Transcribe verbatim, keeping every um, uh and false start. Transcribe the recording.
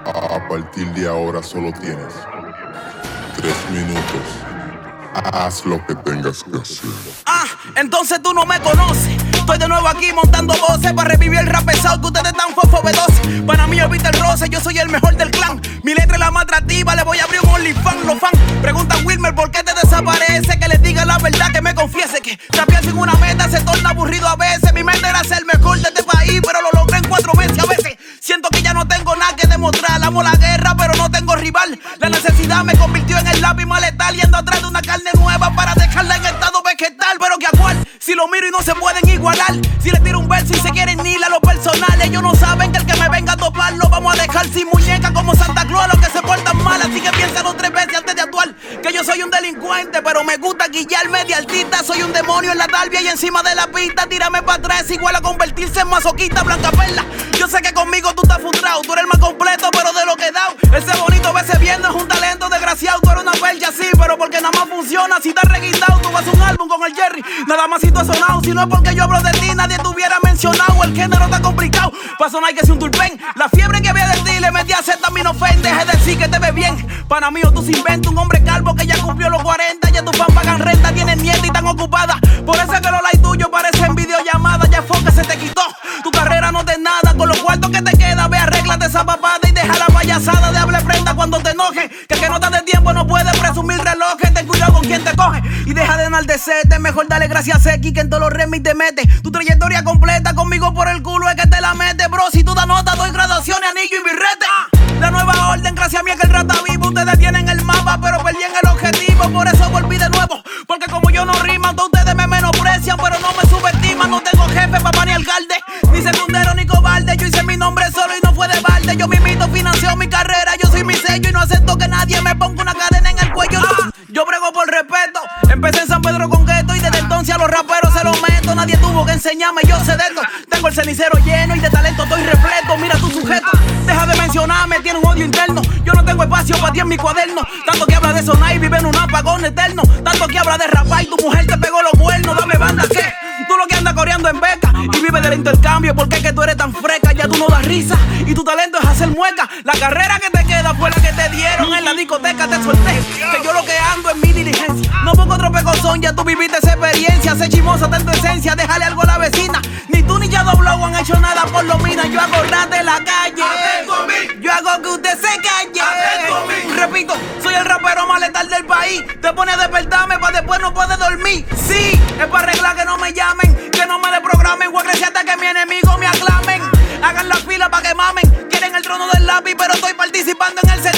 A, a partir de ahora solo tienes tres minutos. Haz lo que tengas que hacer. Ah, entonces tú no me conoces. Estoy de nuevo aquí montando voces para revivir el rap pesado que ustedes están fosfobedosos. Para mí olvida el roce, yo soy el mejor del clan. Mi letra es la más atractiva, le voy a abrir un OnlyFans. Los fans preguntan Wilmer por qué te desaparece. Que les diga la verdad, que me confiese que rapear sin una meta se torna aburrido a veces. Mi mente era ser mejor de este país, pero lo logré en cuatro meses. A veces siento que ya no tengo nada que demostrar. Amo la guerra, pero no tengo rival. La necesidad me convirtió en el lápiz más letal, yendo atrás de una carne nueva para dejarla en estado vegetal. Pero que a cuál, si lo miro y no se pueden igualar. Si les tiro un verso y se quieren ir a lo personal, ellos no saben que el que me venga a topar lo vamos a dejar sin muñeca como Santa Claus a los que se portan mal. Así que piénsalo tres veces antes de actuar. Que yo soy un delincuente, pero me gusta guillarme de altita. Soy un demonio en la talvia y encima de la pista. Tírame para atrás, igual a convertirse en masoquista. Blanca perla, yo sé que conmigo tú estás frustrado. Tú eres el más completo, pero de lo que he dado. Ese bonito veces viendo es un talento desgraciado. Tú eres una percha, sí, pero porque nada más funciona si estás reguindado. Tú vas a un álbum con el Jerry, nada más si tú has sonado. Si no es porque yo hablo de ti, nadie te hubiera mencionado. El género está complicado, pa' sonar que es un turpén. La fiebre que había de ti le metí a acetaminofén. Deje de decir que te ves bien. Pana mío, tú se inventas un hombre calvo que ya cumplió los cuarenta. Ya tus fans pagan renta, tienen nieta y están ocupadas. Por eso es que los likes tuyos parecen videollamadas. Ya fue que se te quitó, tu carrera no te nada. Con los cuartos que te queda, ve, arréglate esa papada y deja la payasada de hable prenda cuando te enoje. Que el que no está de tiempo no puede presumir relojes. Ten cuidado con quien te coge y deja de enaldecerte. Mejor dale gracias a X que en todos los remix te mete. Tu trayectoria completa conmigo por el culo es que te la mete, bro. Si tú das nota, doy graduaciones, anillo y birrete. La nueva orden, gracias a mí es que el rata vivo. Ustedes tienen el mapa, pero perdí en el objetivo. Por eso volví de nuevo, porque como yo no rima, todos ustedes me menosprecian, pero no me subestiman. No tengo jefe, papá ni alcalde, ni secundero ni cobarde. Yo hice mi nombre solo y no fue de balde. Yo mismito financió mi carrera, yo soy mi sello y no acepto que nadie me ponga una cadena en el cuello. Ah, yo brego por respeto, empecé en San Pedro con gueto y desde entonces a los raperos se los meto. Nadie tuvo que enseñarme, yo sé de esto. Tengo el cenicero lleno y de talento estoy repleto. Mira tu sujeto, deja de mencionarme, tiene un odio interno. Yo no tengo espacio para ti en mi cuaderno. Tanto que habla de sonar y vive en un apagón eterno. Tanto que habla de rapar y tu mujer te pegó los cuernos. Dame banda que tú lo que andas coreando en beca y vive del intercambio. ¿Por qué es que tú eres tan fresca? Ya tú no das risa y tu talento es hacer mueca. La carrera que te queda fue la que te dieron en la discoteca, te solté. Que yo lo que ando es mi diligencia. No pongo otro pecozón, ya tú viviste esa experiencia. Sé chimosa, ten tu esencia, déjale algo a la vecina. Ni tú ni ya dobló han hecho nada por lo mina. Yo hago rap de la calle, yo hago que usted se calle. Repito, soy el rapero más letal del país. Te pone a despertarme pa' después no poder dormir. Sí, es para arreglar que no me llamen, que no me le programen. Voy a crecer hasta que mi enemigo me aclamen. Hagan la fila pa' que mamen. Quieren el trono del lápiz, pero estoy participando en el